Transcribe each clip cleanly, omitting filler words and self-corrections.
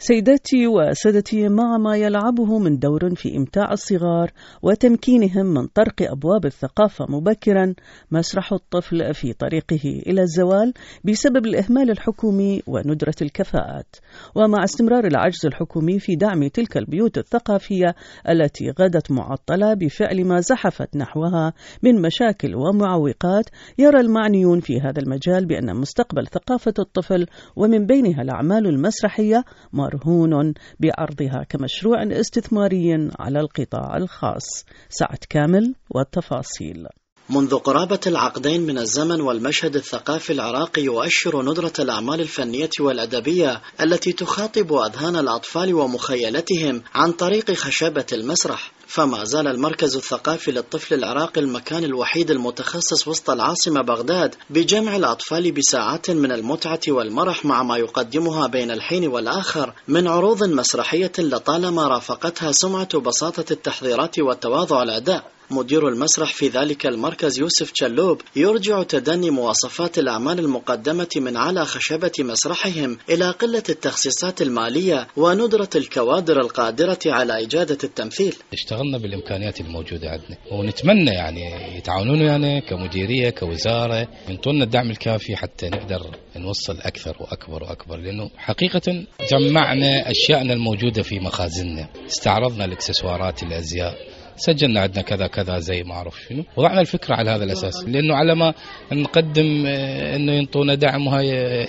سيداتي وسادتي، مع ما يلعبه من دور في إمتاع الصغار وتمكينهم من طرق أبواب الثقافة مبكرا، مسرح الطفل في طريقه إلى الزوال بسبب الإهمال الحكومي وندرة الكفاءات. ومع استمرار العجز الحكومي في دعم تلك البيوت الثقافية التي غدت معطلة بفعل ما زحفت نحوها من مشاكل ومعوقات، يرى المعنيون في هذا المجال بأن مستقبل ثقافة الطفل ومن بينها الأعمال المسرحية مرهون بعرضها كمشروع استثماري على القطاع الخاص. سعد كامل والتفاصيل. منذ قرابة العقدين من الزمن والمشهد الثقافي العراقي يؤشر ندرة الأعمال الفنية والأدبية التي تخاطب أذهان الأطفال ومخيلتهم عن طريق خشبة المسرح. فما زال المركز الثقافي للطفل العراقي المكان الوحيد المتخصص وسط العاصمة بغداد بجمع الأطفال بساعات من المتعة والمرح مع ما يقدمها بين الحين والآخر من عروض مسرحية لطالما رافقتها سمعة بساطة التحضيرات وتواضع الأداء. مدير المسرح في ذلك المركز يوسف شلوب يرجع تدني مواصفات الأعمال المقدمة من على خشبة مسرحهم إلى قلة التخصيصات المالية وندرة الكوادر القادرة على إجادة التمثيل. اشتغلنا بالإمكانيات الموجودة عندنا، ونتمنى يعني يتعاونون يعني كمديرية كوزارة ينطونا الدعم الكافي حتى نقدر نوصل أكثر وأكبر وأكبر، لأنه حقيقة جمعنا أشياءنا الموجودة في مخازننا، استعرضنا الإكسسوارات الأزياء، سجلنا عندنا كذا كذا زي ما أعرف شنو، وضعنا الفكرة على هذا الأساس، لأنه على ما نقدم إنه ينطونا دعم وهي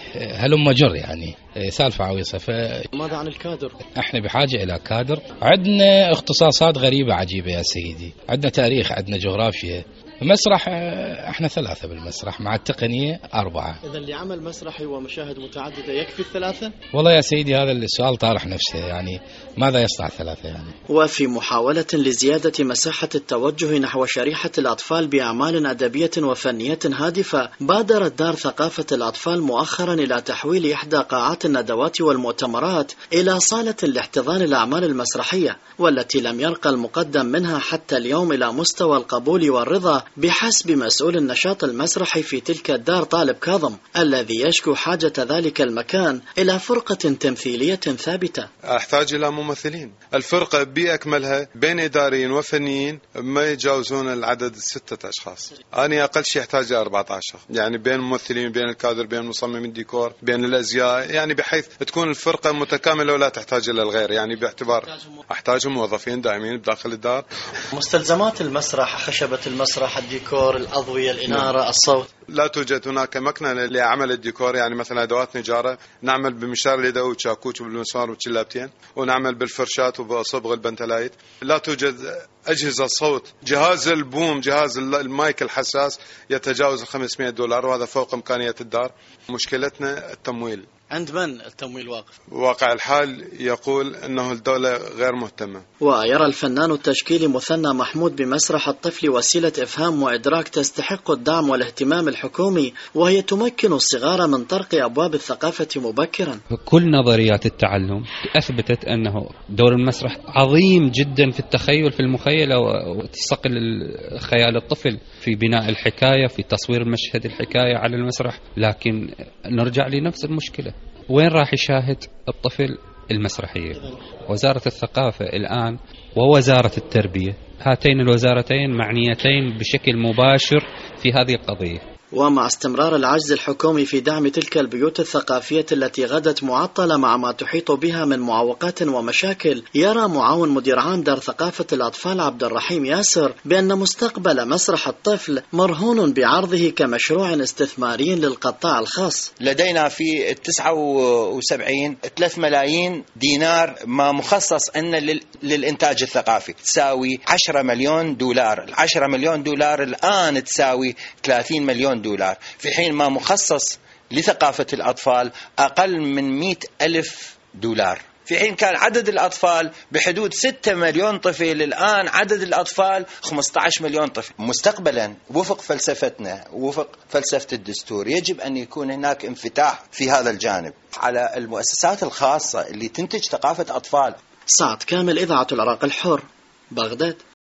هلم جر يعني سالفة عويصة. ماذا عن الكادر؟ احنا بحاجة إلى كادر. عندنا اختصاصات غريبة عجيبة يا سيدي، عندنا تاريخ، عندنا جغرافيا، مسرح احنا 3 بالمسرح مع التقنية 4. إذا لعمل مسرحي ومشاهد متعددة يكفي 3؟ والله يا سيدي هذا السؤال طارح نفسه، يعني ماذا يصنع 3 يعني. وفي محاولة لزيادة مساحة التوجه نحو شريحة الأطفال بأعمال أدبية وفنية هادفة، بادرت دار ثقافة الأطفال مؤخرا إلى تحويل إحدى قاعات الندوات والمؤتمرات إلى صالة لاحتضان الأعمال المسرحية، والتي لم يرقى المقدم منها حتى اليوم إلى مستوى القبول والرضا بحسب مسؤول النشاط المسرحي في تلك الدار طالب كاظم، الذي يشكو حاجة ذلك المكان إلى فرقة تمثيلية ثابتة. أحتاج إلى ممثلين، الفرقة بأكملها بين إداريين وفنيين ما يتجاوزون العدد 6 أشخاص. أنا أقل شيء أحتاج 14، يعني بين الممثلين بين الكادر بين مصمم الديكور بين الأزياء، يعني بحيث تكون الفرقة متكاملة ولا تحتاج إلى الغير، يعني باعتبار أحتاج موظفين دائمين بداخل الدار. مستلزمات المسرح، خشبة المسرح، الديكور، الأضوية، الإنارة، الصوت. لا توجد هناك مكنة لعمل الديكور، يعني مثلا أدوات نجارة نعمل بمشار اليدوي وشاكوش وبالمسمار وشلابتين، ونعمل بالفرشات وبصبغ البنتلايت. لا توجد أجهزة صوت، جهاز البوم جهاز المايك الحساس يتجاوز $500 وهذا فوق إمكانية الدار. مشكلتنا التمويل. عند من التمويل واقف؟ واقع الحال يقول أنه الدولة غير مهتمة. ويرى الفنان التشكيلي مثنى محمود بمسرح الطفل وسيلة إفهام وإدراك تستحق الدعم والاهتمام الحكومي، وهي تمكن الصغار من طرق أبواب الثقافة مبكرا. كل نظريات التعلم أثبتت أنه دور المسرح عظيم جدا في التخيل في المخيلة وتصقل خيال الطفل في بناء الحكاية في تصوير مشهد الحكاية على المسرح. لكن نرجع لنفس المشكلة، وين راح يشاهد الطفل المسرحية؟ وزارة الثقافة الآن ووزارة التربية، هاتين الوزارتين معنيتين بشكل مباشر في هذه القضية. ومع استمرار العجز الحكومي في دعم تلك البيوت الثقافية التي غدت معطلة مع ما تحيط بها من معوقات ومشاكل، يرى معاون مدير عام دار ثقافة الأطفال عبد الرحيم ياسر بأن مستقبل مسرح الطفل مرهون بعرضه كمشروع استثماري للقطاع الخاص. لدينا في 79 3 ملايين دينار ما مخصص أن للإنتاج الثقافي، تساوي $10 مليون. 10 مليون دولار الآن تساوي $30 مليون، في حين ما مخصص لثقافة الأطفال أقل من $100,000. في حين كان عدد الأطفال بحدود 6 مليون طفل، الآن عدد الأطفال 15 مليون طفل. مستقبلا وفق فلسفتنا وفق فلسفة الدستور يجب أن يكون هناك انفتاح في هذا الجانب على المؤسسات الخاصة اللي تنتج ثقافة أطفال. سعد كامل، إذاعة العراق الحر، بغداد.